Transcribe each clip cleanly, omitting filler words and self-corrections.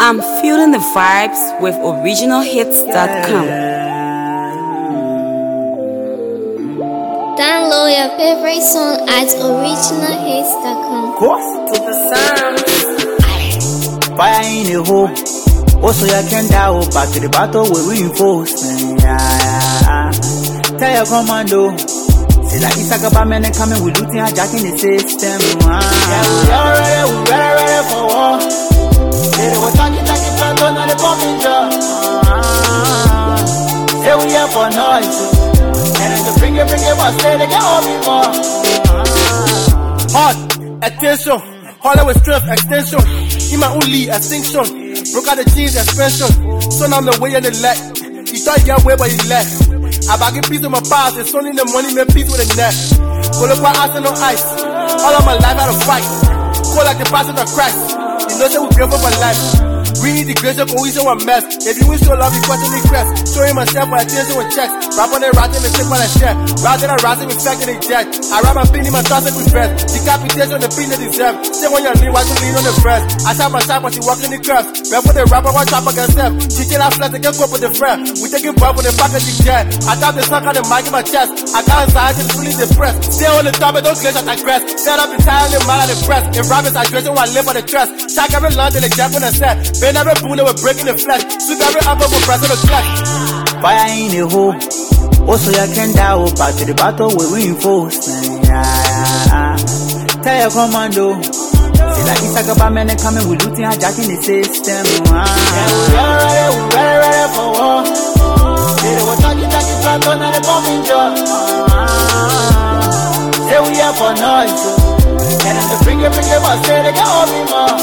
I'm feeling the vibes with originalhits.com. Download your favorite song at originalhits.com. Course to the sound. Fire in the hole. Also, you can dial back to the battle with reinforcement. Tell your commando. Say like Isaka men coming with looting and jacking the system. Yeah, we ready for war. Say they were talking front on the bombing job. Say we here for noise. And if the bring it, but say they get all me more. Hard, attention, harder with strength, extension. In my only extinction, broke out the jeans expansion. Son, I'm the way in the leg. You thought you got way, but you left. I bag a piece of my past, it's only the money, make peace with the net. Go look for ice and no ice. All of my life I had to fight. Go like the passion of Christ. You know that we pray for my life. We need the grace of cohesion one mess. If you wish to love, you question the crest. Showing myself my attention with checks. Rap on the ratting and shit for the share. Rather than rising with fact in the jet. I rap my feeling my thoughts with breath. Decapitation the pain they deserve. Say when you're lean, why you lean on the press? I shot my shot when she walk in the crafts. Before the rapper, one chop against them. She tell her flat to get up with the friend. We take it back with the back of the jet. I tap the suck on the mic in my chest. I got anxiety and fully depressed. Stay on the top and don't glitch at the crest. Set up entirely mal at the press. In rappers, I dress and I live on the dress. Check every lunch in the jab when I set. Bend every boon with breaking the flesh. Sweep every apple with press on the clutch. Fire in the hole. Also, you can dial back to the battle with reinforcement. Tell your commando. Say like Isaka men coming with looting and jacking the system. Yeah, we ready for war. Say they were talking front on the bombing job. Say we here for noise. And if the bring it, but say they got all me more.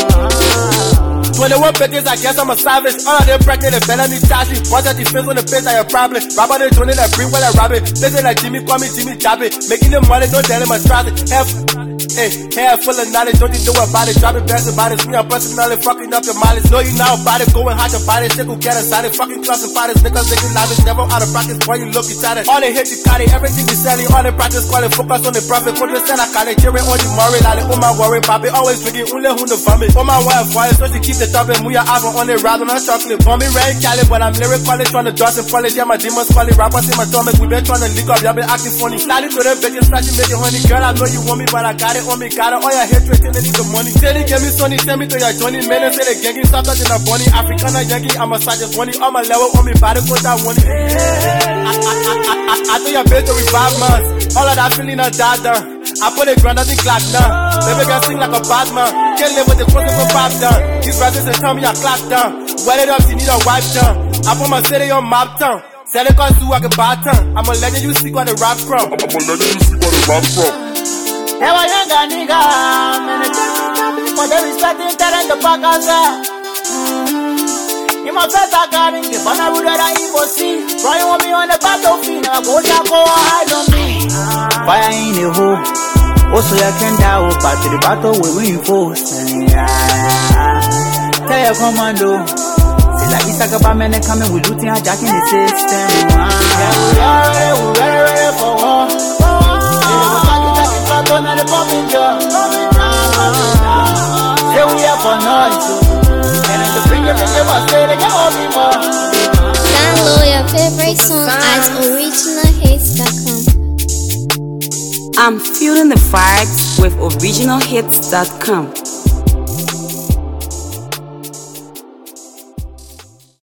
21 bitches, I guess I'm a savage. All of them pregnant and belly trashy. Watch out the face on the face, I a problem. Rapper they joining that bring while I rabbit. Listen like Jimmy, call me Jimmy Jabby. Making them money, don't tell them I trust it. Hair full of knowledge, don't you know about it? Drop it, best about it. Me, I'm personally fucking up the mileage. Know you now about it, going hard about it. Shit, go get inside it. Fucking clubs and fighters, niggas, lavish. Never out of practice, boy, you look at it. All they hit you got it, everything you selling. All they practice, call it, focus on the profit. Put the stand, I call it, cheering on the moral. Like, oh my worry, papi, always drinking, only who the vomit. Oh my wife, why, so she keep the top and we are having on it, rather than chocolate. Bomby rain, Cali, but I'm lyrical, trying to dodge and polish. Yeah, my demons call it, rappers in my stomach. We been trying to leak up, y'all been acting funny. Sliding to the bitches, flashing, making honey. Girl, I know you want me, but I got it on me, got it. All your hatred, till they need the money. Say they give me sunny, tell me to your Johnny. Man, they say they ganging, stop touching a bunny. African or Yankee, I'm a sergeant bunny. All my level on me, body goes that one. I think you're better with 5 months. All of that feeling I died down. I put a grand, I think clock down. Baby girl sing like a bad man. Can't live with the clothes of a pop down. These rappers they tell me I clock down. Wet it up, you need a wipe down. I put my city on map town. Sell it cause you like a bad town. I'm a legend, you see what the rap from. Hey, why you got nigga? But they respecting talent the back of that. In my face, I got it. If I'm not rude, I go see. Crying with me on the battlefield. I go down, go hide on me. Fire in the hole. Also, you can dial back to the battle with reinforcement. Tell your commando. Say like Isaka men coming with looting and jacking the system. Yeah, we ready for war. On the bombing job. Say we here for noise. And if the bring it, but say they got all me more. Download your favorite song at originalhits.com. I'm feeling the vibes with originalhits.com.